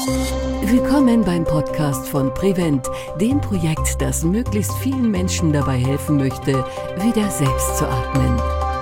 Willkommen beim Podcast von Prevent, dem Projekt, das möglichst vielen Menschen dabei helfen möchte, wieder selbst zu atmen.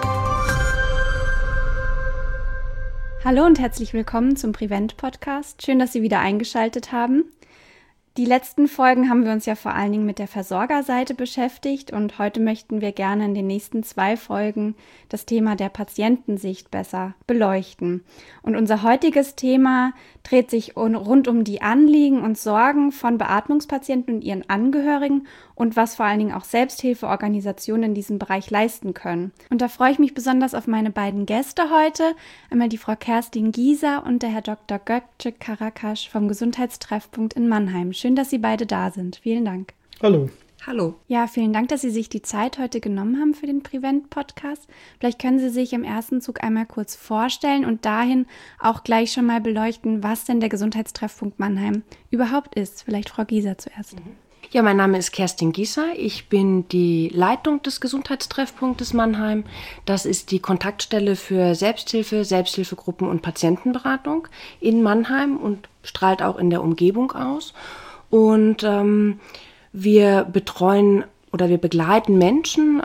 Hallo und herzlich willkommen zum Prevent-Podcast. Schön, dass Sie wieder eingeschaltet haben. Die letzten Folgen haben wir uns ja vor allen Dingen mit der Versorgerseite beschäftigt und heute möchten wir gerne in den nächsten 2 Folgen das Thema der Patientensicht besser beleuchten. Und unser heutiges Thema dreht sich rund um die Anliegen und Sorgen von Beatmungspatienten und ihren Angehörigen und was vor allen Dingen auch Selbsthilfeorganisationen in diesem Bereich leisten können. Und da freue ich mich besonders auf meine beiden Gäste heute, einmal die Frau Kerstin Gieser und der Herr Dr. Gökçe Karakaş vom Gesundheitstreffpunkt in Mannheim. Schön, dass Sie beide da sind. Vielen Dank. Hallo. Hallo. Ja, vielen Dank, dass Sie sich die Zeit heute genommen haben für den Prevent-Podcast. Vielleicht können Sie sich im ersten Zug einmal kurz vorstellen und dahin auch gleich schon mal beleuchten, was denn der Gesundheitstreffpunkt Mannheim überhaupt ist. Vielleicht Frau Gieser zuerst. Ja, mein Name ist Kerstin Gieser. Ich bin die Leitung des Gesundheitstreffpunktes Mannheim. Das ist die Kontaktstelle für Selbsthilfe, Selbsthilfegruppen und Patientenberatung in Mannheim und strahlt auch in der Umgebung aus. Und wir betreuen oder wir begleiten Menschen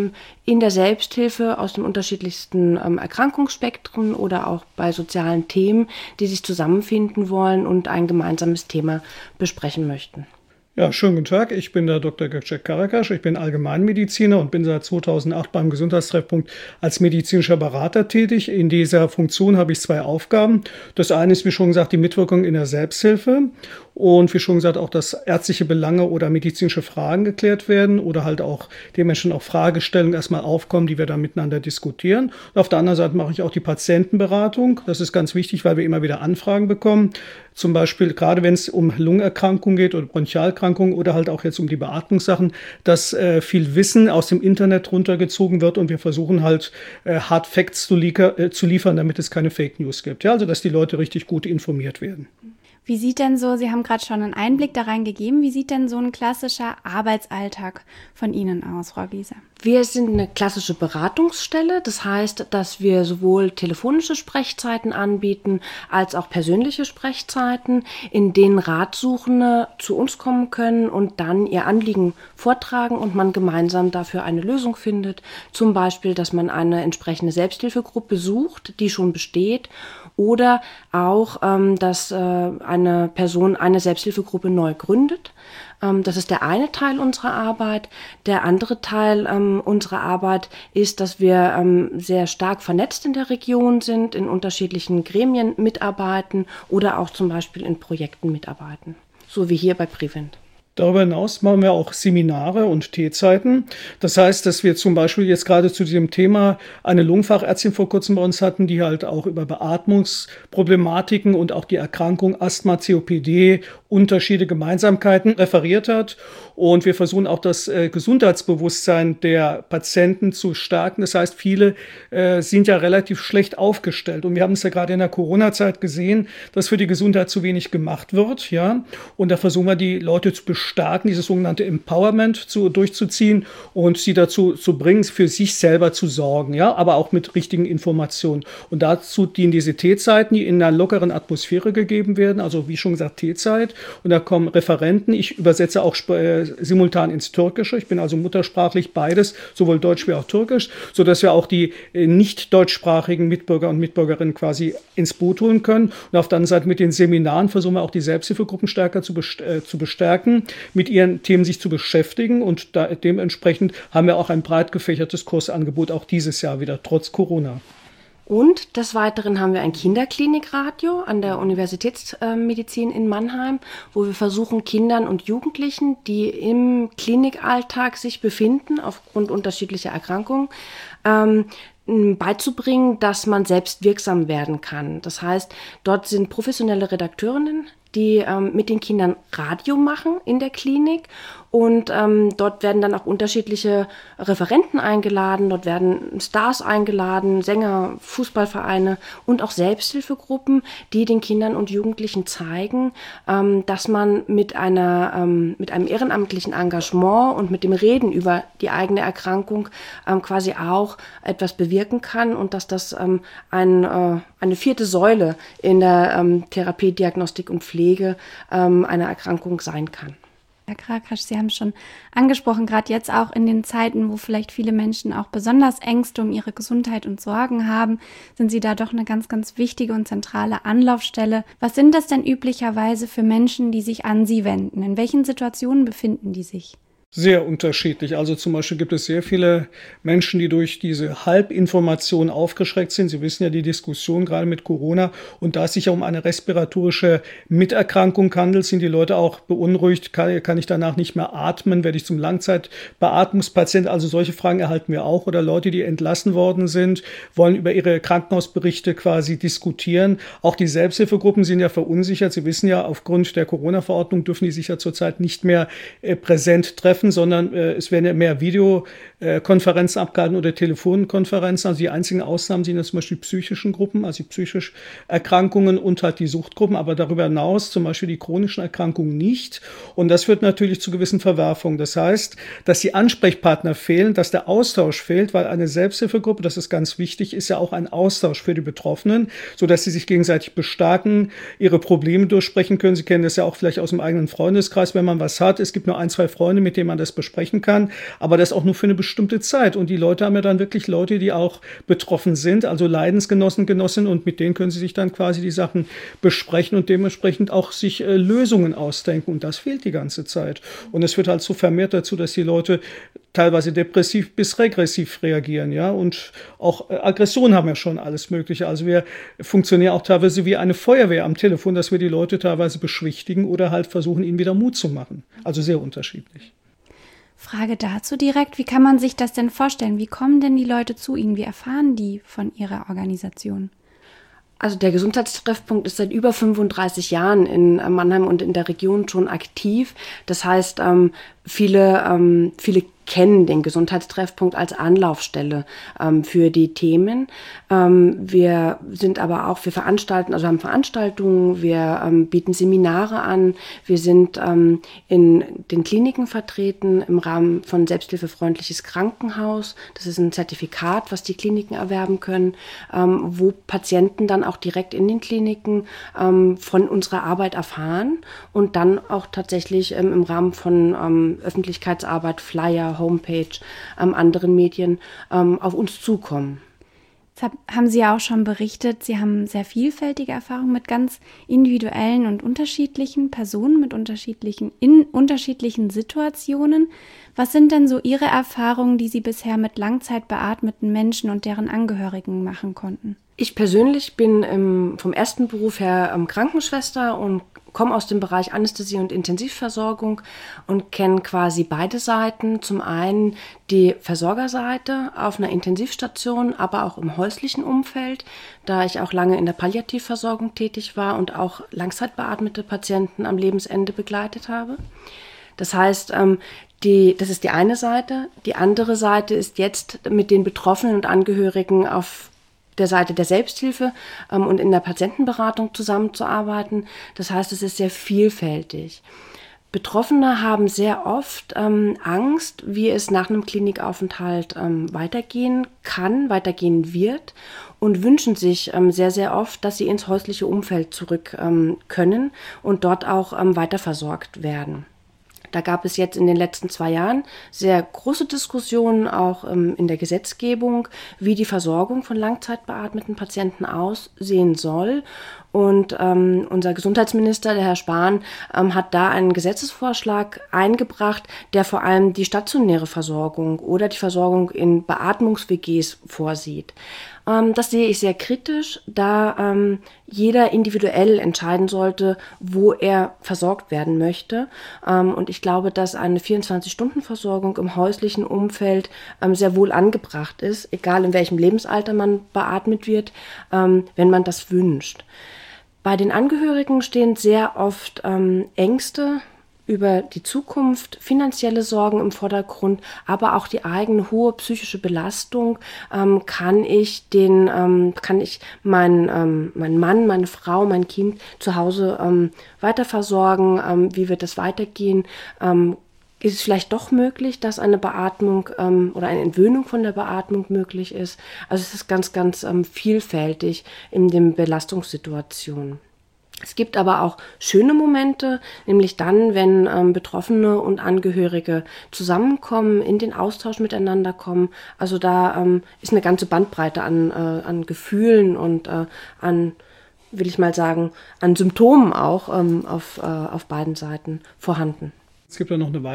in der Selbsthilfe aus den unterschiedlichsten Erkrankungsspektren oder auch bei sozialen Themen, die sich zusammenfinden wollen und ein gemeinsames Thema besprechen möchten. Ja, schönen guten Tag. Ich bin der Dr. Gökçe Karakaş. Ich bin Allgemeinmediziner und bin seit 2008 beim Gesundheitstreffpunkt als medizinischer Berater tätig. In dieser Funktion habe ich 2 Aufgaben. Das eine ist, wie schon gesagt, die Mitwirkung in der Selbsthilfe. Und wie schon gesagt, auch, dass ärztliche Belange oder medizinische Fragen geklärt werden oder halt auch dementsprechend auch Fragestellungen erstmal aufkommen, die wir dann miteinander diskutieren. Und auf der anderen Seite mache ich auch die Patientenberatung. Das ist ganz wichtig, weil wir immer wieder Anfragen bekommen. Zum Beispiel, gerade wenn es um Lungenerkrankungen geht oder Bronchialerkrankungen oder halt auch jetzt um die Beatmungssachen, dass viel Wissen aus dem Internet runtergezogen wird und wir versuchen halt Hard Facts zu liefern, damit es keine Fake News gibt. Ja, also, dass die Leute richtig gut informiert werden. Wie sieht denn so, Sie haben gerade schon einen Einblick da rein gegeben, wie sieht denn so ein klassischer Arbeitsalltag von Ihnen aus, Frau Gieser? Wir sind eine klassische Beratungsstelle. Das heißt, dass wir sowohl telefonische Sprechzeiten anbieten, als auch persönliche Sprechzeiten, in denen Ratsuchende zu uns kommen können und dann ihr Anliegen vortragen und man gemeinsam dafür eine Lösung findet. Zum Beispiel, dass man eine entsprechende Selbsthilfegruppe sucht, die schon besteht, oder auch, dass eine Person eine Selbsthilfegruppe neu gründet. Das ist der eine Teil unserer Arbeit. Der andere Teil unserer Arbeit ist, dass wir sehr stark vernetzt in der Region sind, in unterschiedlichen Gremien mitarbeiten oder auch zum Beispiel in Projekten mitarbeiten, so wie hier bei Prevent. Darüber hinaus machen wir auch Seminare und Teezeiten. Das heißt, dass wir zum Beispiel jetzt gerade zu diesem Thema eine Lungenfachärztin vor kurzem bei uns hatten, die halt auch über Beatmungsproblematiken und auch die Erkrankung Asthma, COPD, Unterschiede, Gemeinsamkeiten referiert hat. Und wir versuchen auch das Gesundheitsbewusstsein der Patienten zu stärken. Das heißt, viele sind ja relativ schlecht aufgestellt. Und wir haben es ja gerade in der Corona-Zeit gesehen, dass für die Gesundheit zu wenig gemacht wird. Ja? Und da versuchen wir, die Leute zu bestärken, dieses sogenannte Empowerment durchzuziehen und sie dazu zu bringen, für sich selber zu sorgen, ja, aber auch mit richtigen Informationen. Und dazu dienen diese Teezeiten, die in einer lockeren Atmosphäre gegeben werden, also wie schon gesagt Teezeit. Und da kommen Referenten. Ich übersetze auch simultan ins Türkische. Ich bin also muttersprachlich beides, sowohl Deutsch wie auch Türkisch, sodass wir auch die nicht deutschsprachigen Mitbürger und Mitbürgerinnen quasi ins Boot holen können. Und auf der anderen Seite mit den Seminaren versuchen wir auch die Selbsthilfegruppen stärker zu bestärken, mit ihren Themen sich zu beschäftigen. Und dementsprechend haben wir auch ein breit gefächertes Kursangebot auch dieses Jahr wieder, trotz Corona. Und des Weiteren haben wir ein Kinderklinikradio an der Universitätsmedizin in Mannheim, wo wir versuchen, Kindern und Jugendlichen, die im Klinikalltag sich befinden, aufgrund unterschiedlicher Erkrankungen, beizubringen, dass man selbst wirksam werden kann. Das heißt, dort sind professionelle Redakteurinnen, die mit den Kindern Radio machen in der Klinik Und dort werden dann auch unterschiedliche Referenten eingeladen, dort werden Stars eingeladen, Sänger, Fußballvereine und auch Selbsthilfegruppen, die den Kindern und Jugendlichen zeigen, dass man mit einem ehrenamtlichen Engagement und mit dem Reden über die eigene Erkrankung quasi auch etwas bewirken kann und dass das eine vierte Säule in der Therapie, Diagnostik und Pflege einer Erkrankung sein kann. Herr Krakasch, Sie haben es schon angesprochen, gerade jetzt auch in den Zeiten, wo vielleicht viele Menschen auch besonders Ängste um ihre Gesundheit und Sorgen haben, sind Sie da doch eine ganz, ganz wichtige und zentrale Anlaufstelle. Was sind das denn üblicherweise für Menschen, die sich an Sie wenden? In welchen Situationen befinden die sich? Sehr unterschiedlich. Also zum Beispiel gibt es sehr viele Menschen, die durch diese Halbinformation aufgeschreckt sind. Sie wissen ja die Diskussion gerade mit Corona. Und da es sich ja um eine respiratorische Miterkrankung handelt, sind die Leute auch beunruhigt. Kann ich danach nicht mehr atmen? Werde ich zum Langzeitbeatmungspatient? Also solche Fragen erhalten wir auch. Oder Leute, die entlassen worden sind, wollen über ihre Krankenhausberichte quasi diskutieren. Auch die Selbsthilfegruppen sind ja verunsichert. Sie wissen ja, aufgrund der Corona-Verordnung dürfen die sich ja zurzeit nicht mehr präsent treffen, sondern es werden ja mehr Videokonferenzen abgehalten oder Telefonkonferenzen. Also die einzigen Ausnahmen sind ja zum Beispiel die psychischen Gruppen, also die psychischen Erkrankungen und halt die Suchtgruppen, aber darüber hinaus zum Beispiel die chronischen Erkrankungen nicht. Und das führt natürlich zu gewissen Verwerfungen. Das heißt, dass die Ansprechpartner fehlen, dass der Austausch fehlt, weil eine Selbsthilfegruppe, das ist ganz wichtig, ist ja auch ein Austausch für die Betroffenen, sodass sie sich gegenseitig bestärken, ihre Probleme durchsprechen können. Sie kennen das ja auch vielleicht aus dem eigenen Freundeskreis, wenn man was hat. Es gibt nur 1, 2 Freunde, mit denen man das besprechen kann, aber das auch nur für eine bestimmte Zeit. Und die Leute haben ja dann wirklich Leute, die auch betroffen sind, also Leidensgenossen, Genossinnen, und mit denen können sie sich dann quasi die Sachen besprechen und dementsprechend auch sich Lösungen ausdenken. Und das fehlt die ganze Zeit. Und es führt halt so vermehrt dazu, dass die Leute teilweise depressiv bis regressiv reagieren, ja, und auch Aggression haben ja schon alles Mögliche. Also wir funktionieren auch teilweise wie eine Feuerwehr am Telefon, dass wir die Leute teilweise beschwichtigen oder halt versuchen, ihnen wieder Mut zu machen. Also sehr unterschiedlich. Frage dazu direkt, wie kann man sich das denn vorstellen? Wie kommen denn die Leute zu Ihnen? Wie erfahren die von Ihrer Organisation? Also der Gesundheitstreffpunkt ist seit über 35 Jahren in Mannheim und in der Region schon aktiv. Das heißt, viele kennen den Gesundheitstreffpunkt als Anlaufstelle für die Themen. Wir sind aber auch, wir veranstalten, also haben Veranstaltungen, wir bieten Seminare an, wir sind in den Kliniken vertreten im Rahmen von Selbsthilfefreundliches Krankenhaus. Das ist ein Zertifikat, was die Kliniken erwerben können, wo Patienten dann auch direkt in den Kliniken von unserer Arbeit erfahren und dann auch tatsächlich im Rahmen von Öffentlichkeitsarbeit, Flyer, Homepage, anderen Medien auf uns zukommen. Jetzt haben Sie ja auch schon berichtet, Sie haben sehr vielfältige Erfahrungen mit ganz individuellen und unterschiedlichen Personen, in unterschiedlichen Situationen. Was sind denn so Ihre Erfahrungen, die Sie bisher mit langzeitbeatmeten Menschen und deren Angehörigen machen konnten? Ich persönlich bin vom ersten Beruf her Krankenschwester und komme aus dem Bereich Anästhesie und Intensivversorgung und kenne quasi beide Seiten. Zum einen die Versorgerseite auf einer Intensivstation, aber auch im häuslichen Umfeld, da ich auch lange in der Palliativversorgung tätig war und auch langzeitbeatmete Patienten am Lebensende begleitet habe. Das heißt, das ist die eine Seite. Die andere Seite ist jetzt mit den Betroffenen und Angehörigen auf der Seite der Selbsthilfe und in der Patientenberatung zusammenzuarbeiten. Das heißt, es ist sehr vielfältig. Betroffene haben sehr oft Angst, wie es nach einem Klinikaufenthalt weitergehen kann, weitergehen wird und wünschen sich sehr, sehr oft, dass sie ins häusliche Umfeld zurück können und dort auch weiter versorgt werden. Da gab es jetzt in den letzten 2 Jahren sehr große Diskussionen auch in der Gesetzgebung, wie die Versorgung von langzeitbeatmeten Patienten aussehen soll. Und unser Gesundheitsminister, der Herr Spahn, hat da einen Gesetzesvorschlag eingebracht, der vor allem die stationäre Versorgung oder die Versorgung in Beatmungs-WGs vorsieht. Das sehe ich sehr kritisch, da jeder individuell entscheiden sollte, wo er versorgt werden möchte. Und ich glaube, dass eine 24-Stunden-Versorgung im häuslichen Umfeld sehr wohl angebracht ist, egal in welchem Lebensalter man beatmet wird, wenn man das wünscht. Bei den Angehörigen stehen sehr oft Ängste über die Zukunft, finanzielle Sorgen im Vordergrund, aber auch die eigene hohe psychische Belastung, kann ich meinen Mann, meine Frau, mein Kind zu Hause weiter versorgen, wie wird das weitergehen, ist es vielleicht doch möglich, dass eine Beatmung oder eine Entwöhnung von der Beatmung möglich ist. Also es ist ganz, ganz vielfältig in den Belastungssituationen. Es gibt aber auch schöne Momente, nämlich dann, wenn Betroffene und Angehörige zusammenkommen, in den Austausch miteinander kommen. Also da ist eine ganze Bandbreite an Gefühlen und an, will ich mal sagen, an Symptomen auch auf beiden Seiten vorhanden. Es gibt ja noch eine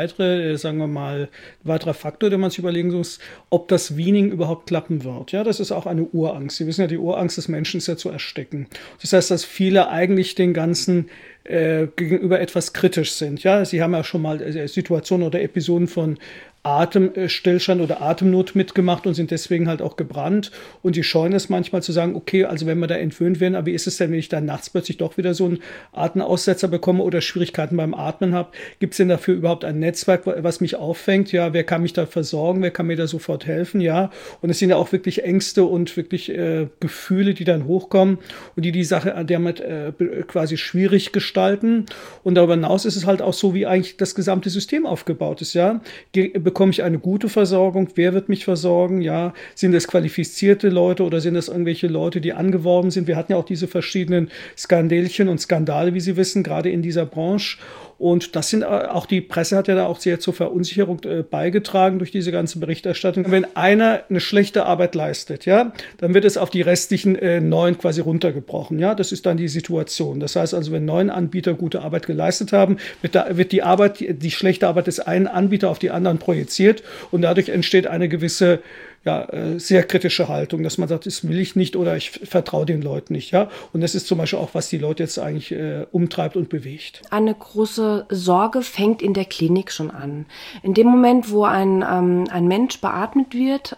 weiterer Faktor, den man sich überlegen muss, ob das Weaning überhaupt klappen wird. Ja, das ist auch eine Urangst. Sie wissen ja, die Urangst des Menschen ist ja zu ersticken. Das heißt, dass viele eigentlich den ganzen gegenüber etwas kritisch sind. Ja, sie haben ja schon mal Situationen oder Episoden von Atemstillstand oder Atemnot mitgemacht und sind deswegen halt auch gebrannt. Und die scheuen es manchmal zu sagen, okay, also wenn wir da entwöhnt werden, aber wie ist es denn, wenn ich dann nachts plötzlich doch wieder so einen Atemaussetzer bekomme oder Schwierigkeiten beim Atmen habe? Gibt es denn dafür überhaupt ein Netzwerk, was mich auffängt? Ja, wer kann mich da versorgen? Wer kann mir da sofort helfen? Ja, und es sind ja auch wirklich Ängste und wirklich Gefühle, die dann hochkommen und die Sache damit quasi schwierig gestalten. Und darüber hinaus ist es halt auch so, wie eigentlich das gesamte System aufgebaut ist. Ja, bekomme ich eine gute Versorgung? Wer wird mich versorgen? Ja, sind es qualifizierte Leute oder sind es irgendwelche Leute, die angeworben sind? Wir hatten ja auch diese verschiedenen Skandelchen und Skandale, wie Sie wissen, gerade in dieser Branche. Und das sind auch, die Presse hat ja da auch sehr zur Verunsicherung beigetragen durch diese ganze Berichterstattung. Wenn einer eine schlechte Arbeit leistet, ja, dann wird es auf die restlichen 9 quasi runtergebrochen. Ja, das ist dann die Situation. Das heißt also, wenn 9 Anbieter gute Arbeit geleistet haben, wird die schlechte Arbeit des einen Anbieters auf die anderen projiziert und dadurch entsteht eine gewisse sehr kritische Haltung, dass man sagt, das will ich nicht oder ich vertraue den Leuten nicht. Ja? Und das ist zum Beispiel auch, was die Leute jetzt eigentlich umtreibt und bewegt. Eine große Sorge fängt in der Klinik schon an. In dem Moment, wo ein Mensch beatmet wird,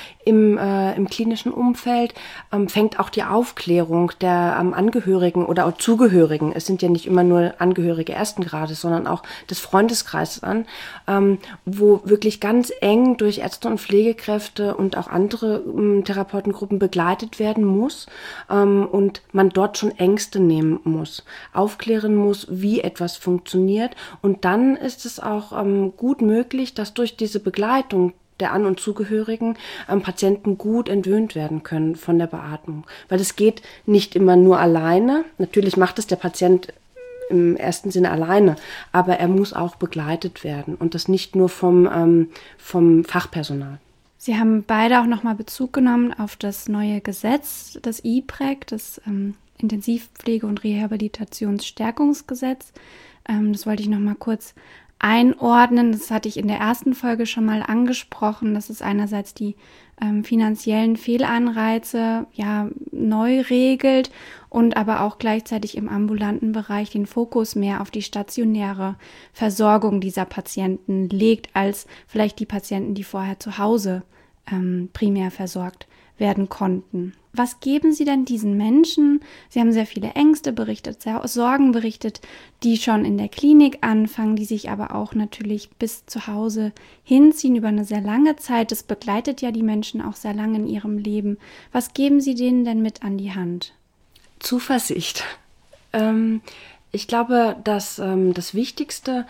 im klinischen Umfeld, fängt auch die Aufklärung der Angehörigen oder auch Zugehörigen, es sind ja nicht immer nur Angehörige ersten Grades, sondern auch des Freundeskreises an, wo wirklich ganz eng durch Ärzte und Pflegekräfte und auch andere Therapeutengruppen begleitet werden muss und man dort schon Ängste nehmen muss, aufklären muss, wie etwas funktioniert. Und dann ist es auch gut möglich, dass durch diese Begleitung der An- und Zugehörigen Patienten gut entwöhnt werden können von der Beatmung. Weil es geht nicht immer nur alleine. Natürlich macht es der Patient im ersten Sinne alleine, aber er muss auch begleitet werden und das nicht nur vom Fachpersonal. Sie haben beide auch nochmal Bezug genommen auf das neue Gesetz, das IPREG, das Intensivpflege- und Rehabilitationsstärkungsgesetz. Das wollte ich nochmal kurz einordnen. Das hatte ich in der ersten Folge schon mal angesprochen. Das ist einerseits die finanziellen Fehlanreize neu regelt und aber auch gleichzeitig im ambulanten Bereich den Fokus mehr auf die stationäre Versorgung dieser Patienten legt, als vielleicht die Patienten, die vorher zu Hause primär versorgt werden konnten. Was geben Sie denn diesen Menschen? Sie haben sehr viele Ängste berichtet, Sorgen berichtet, die schon in der Klinik anfangen, die sich aber auch natürlich bis zu Hause hinziehen über eine sehr lange Zeit. Das begleitet ja die Menschen auch sehr lange in ihrem Leben. Was geben Sie denen denn mit an die Hand? Zuversicht. Ich glaube, dass das Wichtigste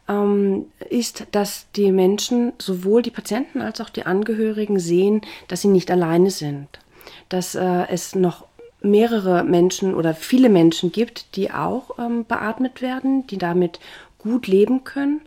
ist, dass die Menschen, sowohl die Patienten als auch die Angehörigen, sehen, dass sie nicht alleine sind. Dass es noch mehrere Menschen oder viele Menschen gibt, die auch beatmet werden, die damit gut leben können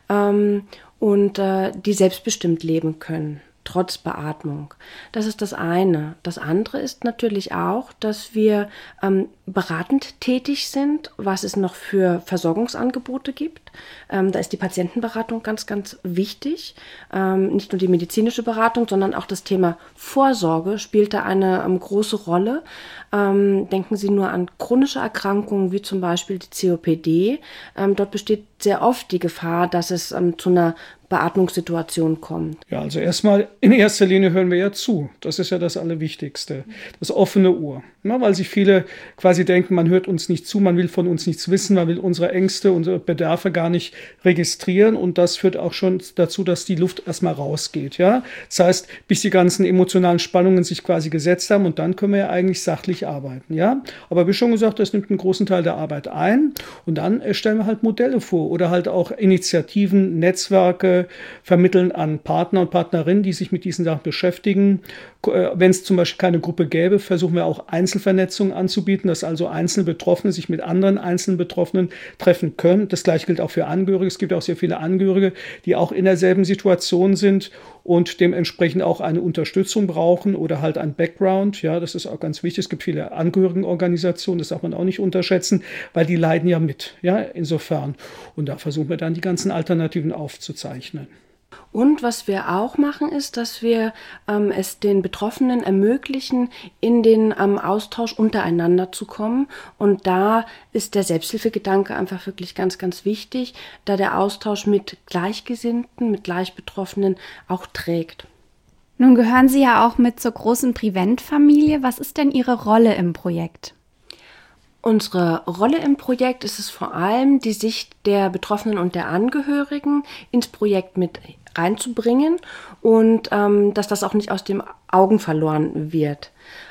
und die selbstbestimmt leben können, trotz Beatmung. Das ist das eine. Das andere ist natürlich auch, dass wir beratend tätig sind, was es noch für Versorgungsangebote gibt. Da ist die Patientenberatung ganz, ganz wichtig. Nicht nur die medizinische Beratung, sondern auch das Thema Vorsorge spielt da eine große Rolle. Denken Sie nur an chronische Erkrankungen wie zum Beispiel die COPD. Dort besteht sehr oft die Gefahr, dass es zu einer Beatmungssituation kommt. Ja, also erstmal in erster Linie hören wir ja zu. Das ist ja das Allerwichtigste. Das offene Ohr. Ja, weil sich viele quasi denken, man hört uns nicht zu, man will von uns nichts wissen, man will unsere Ängste, unsere Bedarfe gar nicht registrieren und das führt auch schon dazu, dass die Luft erstmal rausgeht. Ja? Das heißt, bis die ganzen emotionalen Spannungen sich quasi gesetzt haben und dann können wir ja eigentlich sachlich arbeiten. Ja? Aber wie schon gesagt, das nimmt einen großen Teil der Arbeit ein und dann stellen wir halt Modelle vor oder halt auch Initiativen, Netzwerke vermitteln an Partner und Partnerinnen, die sich mit diesen Sachen beschäftigen. Wenn es zum Beispiel keine Gruppe gäbe, versuchen wir auch Einzelvernetzung anzubieten, dass also einzelne Betroffene sich mit anderen einzelnen Betroffenen treffen können. Das gleiche gilt auch für Angehörige. Es gibt auch sehr viele Angehörige, die auch in derselben Situation sind und dementsprechend auch eine Unterstützung brauchen oder halt ein Background. Ja, das ist auch ganz wichtig. Es gibt viele Angehörigenorganisationen, das darf man auch nicht unterschätzen, weil die leiden ja mit. Ja, insofern. Und da versuchen wir dann die ganzen Alternativen aufzuzeichnen. Und was wir auch machen, ist, dass wir es den Betroffenen ermöglichen, in den Austausch untereinander zu kommen. Und da ist der Selbsthilfegedanke einfach wirklich ganz, ganz wichtig, da der Austausch mit Gleichgesinnten, mit Gleichbetroffenen auch trägt. Nun gehören Sie ja auch mit zur großen Prevent-Familie. Was ist denn Ihre Rolle im Projekt? Unsere Rolle im Projekt ist es vor allem, die Sicht der Betroffenen und der Angehörigen ins Projekt mit reinzubringen und dass das auch nicht aus den Augen verloren wird.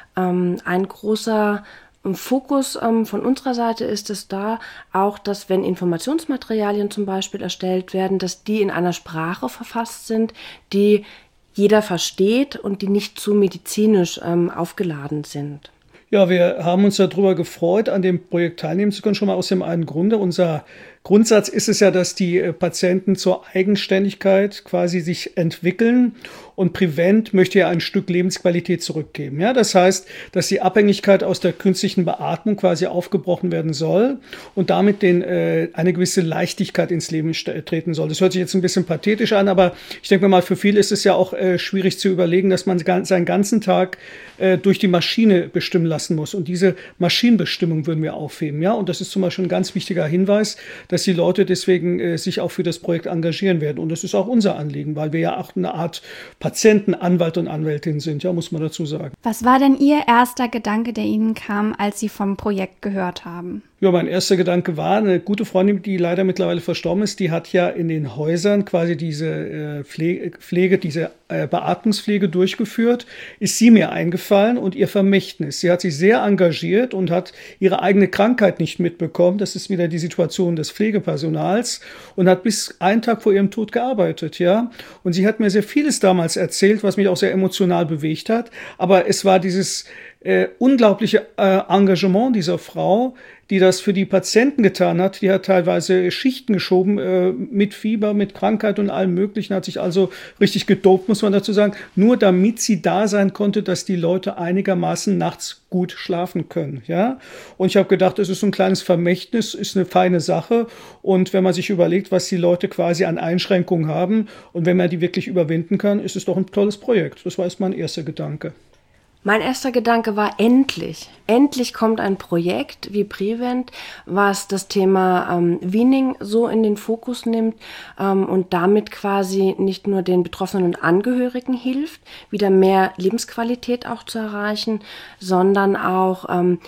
Ein großer Fokus von unserer Seite ist es da auch, dass wenn Informationsmaterialien zum Beispiel erstellt werden, dass die in einer Sprache verfasst sind, die jeder versteht und die nicht zu medizinisch aufgeladen sind. Ja, wir haben uns darüber gefreut, an dem Projekt teilnehmen zu können, schon mal aus dem einen Grunde. Unser Grundsatz ist es ja, dass die Patienten zur Eigenständigkeit quasi sich entwickeln und Prevent möchte ja ein Stück Lebensqualität zurückgeben. Ja, das heißt, dass die Abhängigkeit aus der künstlichen Beatmung quasi aufgebrochen werden soll und damit eine gewisse Leichtigkeit ins Leben treten soll. Das hört sich jetzt ein bisschen pathetisch an, aber ich denke mal, für viele ist es ja auch schwierig zu überlegen, dass man seinen ganzen Tag durch die Maschine bestimmen lassen muss. Und diese Maschinenbestimmung würden wir aufheben. Ja, und das ist zum Beispiel ein ganz wichtiger Hinweis, dass die Leute deswegen sich auch für das Projekt engagieren werden. Und das ist auch unser Anliegen, weil wir ja auch eine Art Patienten, Anwalt und Anwältin sind, ja, muss man dazu sagen. Was war denn Ihr erster Gedanke, der Ihnen kam, als Sie vom Projekt gehört haben? Ja, mein erster Gedanke war, eine gute Freundin, die leider mittlerweile verstorben ist, die hat ja in den Häusern quasi diese diese Beatmungspflege durchgeführt, ist sie mir eingefallen und ihr Vermächtnis. Sie hat sich sehr engagiert und hat ihre eigene Krankheit nicht mitbekommen. Das ist wieder die Situation des Pflegepersonals und hat bis einen Tag vor ihrem Tod gearbeitet, ja. Und sie hat mir sehr vieles damals erzählt, was mich auch sehr emotional bewegt hat. Aber es war dieses unglaubliche Engagement dieser Frau, die das für die Patienten getan hat. Die hat teilweise Schichten geschoben mit Fieber, mit Krankheit und allem Möglichen, hat sich also richtig gedopt, muss man dazu sagen, nur damit sie da sein konnte, dass die Leute einigermaßen nachts gut schlafen können. Ja? Und ich habe gedacht, es ist so ein kleines Vermächtnis, ist eine feine Sache. Und wenn man sich überlegt, was die Leute quasi an Einschränkungen haben und wenn man die wirklich überwinden kann, ist es doch ein tolles Projekt. Das war erst mein erster Gedanke. Mein erster Gedanke war endlich. Endlich kommt ein Projekt wie Prevent, was das Thema Weaning so in den Fokus nimmt und damit quasi nicht nur den Betroffenen und Angehörigen hilft, wieder mehr Lebensqualität auch zu erreichen, sondern auch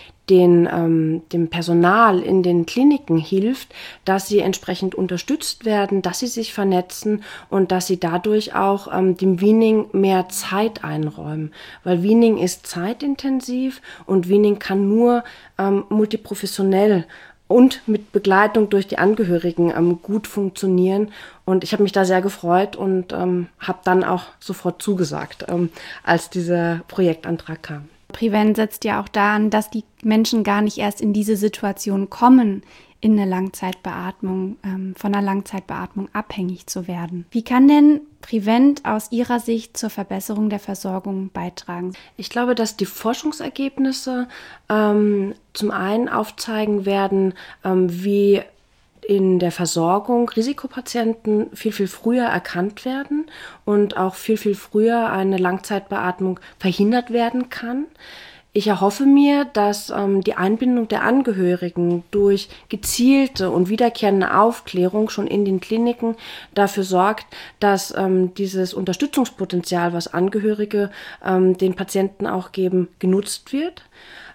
dem Personal in den Kliniken hilft, dass sie entsprechend unterstützt werden, dass sie sich vernetzen und dass sie dadurch auch dem Weaning mehr Zeit einräumen. Weil Weaning ist zeitintensiv und Weaning kann nur multiprofessionell und mit Begleitung durch die Angehörigen gut funktionieren. Und ich habe mich da sehr gefreut und habe dann auch sofort zugesagt, als dieser Projektantrag kam. Prevent setzt ja auch daran, dass die Menschen gar nicht erst in diese Situation kommen, in eine Langzeitbeatmung, von einer Langzeitbeatmung abhängig zu werden. Wie kann denn Prevent aus Ihrer Sicht zur Verbesserung der Versorgung beitragen? Ich glaube, dass die Forschungsergebnisse zum einen aufzeigen werden, wie in der Versorgung Risikopatienten viel, viel früher erkannt werden und auch viel, viel früher eine Langzeitbeatmung verhindert werden kann. Ich erhoffe mir, dass die Einbindung der Angehörigen durch gezielte und wiederkehrende Aufklärung schon in den Kliniken dafür sorgt, dass dieses Unterstützungspotenzial, was Angehörige den Patienten auch geben, genutzt wird.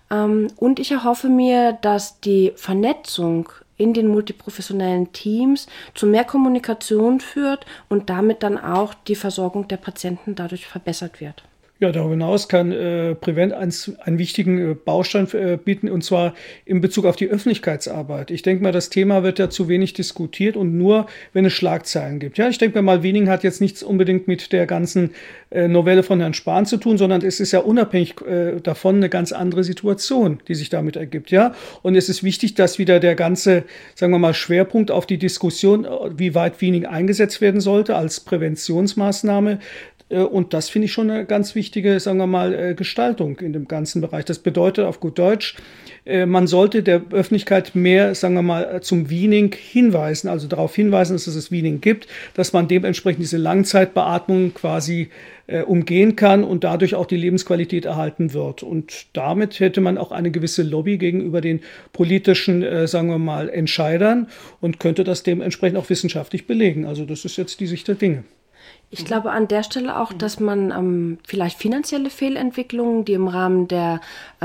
Und ich erhoffe mir, dass die Vernetzung in den multiprofessionellen Teams zu mehr Kommunikation führt und damit dann auch die Versorgung der Patienten dadurch verbessert wird. Ja, darüber hinaus kann Prevent einen wichtigen Baustein bieten, und zwar in Bezug auf die Öffentlichkeitsarbeit. Ich denke mal, das Thema wird ja zu wenig diskutiert und nur, wenn es Schlagzeilen gibt. Ja, ich denke mal, Malwinning hat jetzt nichts unbedingt mit der ganzen Novelle von Herrn Spahn zu tun, sondern es ist ja unabhängig davon eine ganz andere Situation, die sich damit ergibt. Ja, und es ist wichtig, dass wieder der ganze, sagen wir mal, Schwerpunkt auf die Diskussion, wie weit Winning eingesetzt werden sollte als Präventionsmaßnahme. Und das finde ich schon eine ganz wichtige, sagen wir mal, Gestaltung in dem ganzen Bereich. Das bedeutet auf gut Deutsch, man sollte der Öffentlichkeit mehr, sagen wir mal, zum Weaning hinweisen, also darauf hinweisen, dass es das Weaning gibt, dass man dementsprechend diese Langzeitbeatmung quasi umgehen kann und dadurch auch die Lebensqualität erhalten wird. Und damit hätte man auch eine gewisse Lobby gegenüber den politischen, sagen wir mal, Entscheidern und könnte das dementsprechend auch wissenschaftlich belegen. Also das ist jetzt die Sicht der Dinge. Ich glaube an der Stelle auch, dass man vielleicht finanzielle Fehlentwicklungen, die im Rahmen der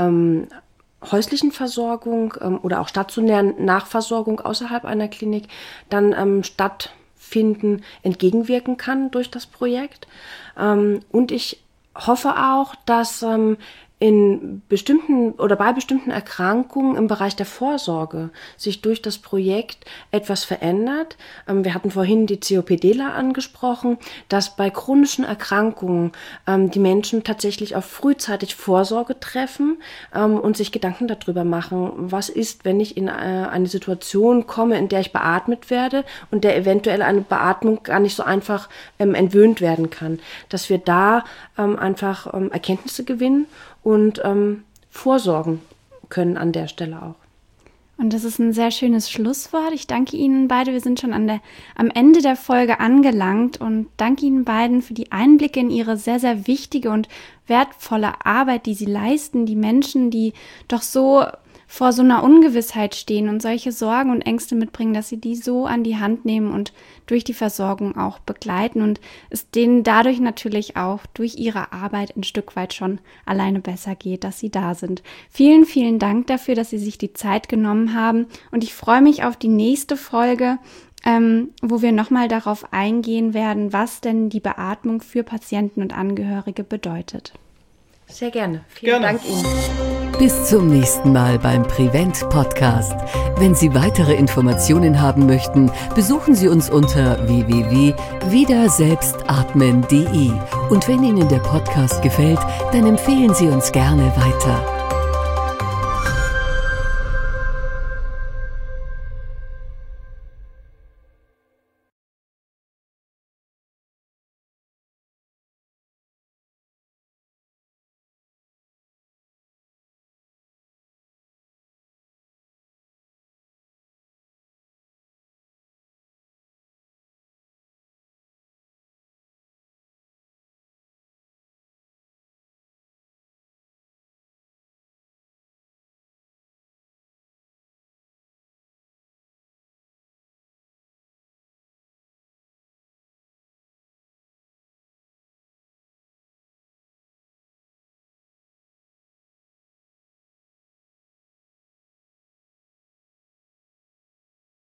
häuslichen Versorgung oder auch stationären Nachversorgung außerhalb einer Klinik dann stattfinden, entgegenwirken kann durch das Projekt. Und ich hoffe auch, dass in bestimmten oder bei bestimmten Erkrankungen im Bereich der Vorsorge sich durch das Projekt etwas verändert. Wir hatten vorhin die COPDler angesprochen, dass bei chronischen Erkrankungen die Menschen tatsächlich auf frühzeitig Vorsorge treffen und sich Gedanken darüber machen, was ist, wenn ich in eine Situation komme, in der ich beatmet werde und der eventuell eine Beatmung gar nicht so einfach entwöhnt werden kann. Dass wir da einfach Erkenntnisse gewinnen und vorsorgen können an der Stelle auch. Und das ist ein sehr schönes Schlusswort. Ich danke Ihnen beide. Wir sind schon am Ende der Folge angelangt und danke Ihnen beiden für die Einblicke in Ihre sehr, sehr wichtige und wertvolle Arbeit, die Sie leisten. Die Menschen, die doch so vor so einer Ungewissheit stehen und solche Sorgen und Ängste mitbringen, dass sie die so an die Hand nehmen und durch die Versorgung auch begleiten und es denen dadurch natürlich auch durch ihre Arbeit ein Stück weit schon alleine besser geht, dass sie da sind. Vielen, vielen Dank dafür, dass Sie sich die Zeit genommen haben und ich freue mich auf die nächste Folge, wo wir nochmal darauf eingehen werden, was denn die Beatmung für Patienten und Angehörige bedeutet. Sehr gerne. Vielen Dank Ihnen. Bis zum nächsten Mal beim Prevent Podcast. Wenn Sie weitere Informationen haben möchten, besuchen Sie uns unter www.wiederselbstatmen.de. Und wenn Ihnen der Podcast gefällt, dann empfehlen Sie uns gerne weiter.